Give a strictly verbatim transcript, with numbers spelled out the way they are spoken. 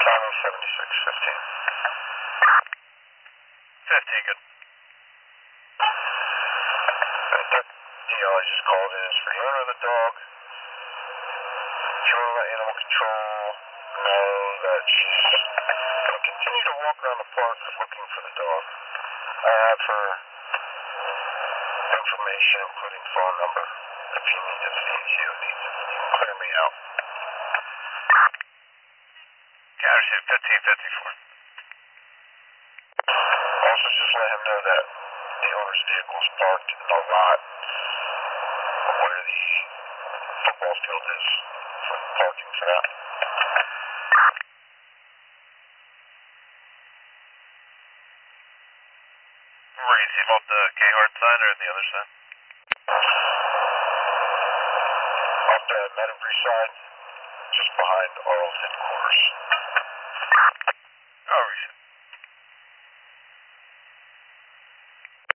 County seventy-six fifteen. fifteen, good. And that D L I just called in is for the owner of the dog. If you want to let animal control know that she's going to continue to walk around the park looking for the dog. I have her information, including phone number. If you need, if the A T O needs it, you can clear me out. County fifteen fifty-four. Also, just let him know that the owner's vehicle is parked in the lot where the football field is for parking for that. Where you see both the K-Hart sign or the other side? Off the Meadowbree side, just behind Arles headquarters.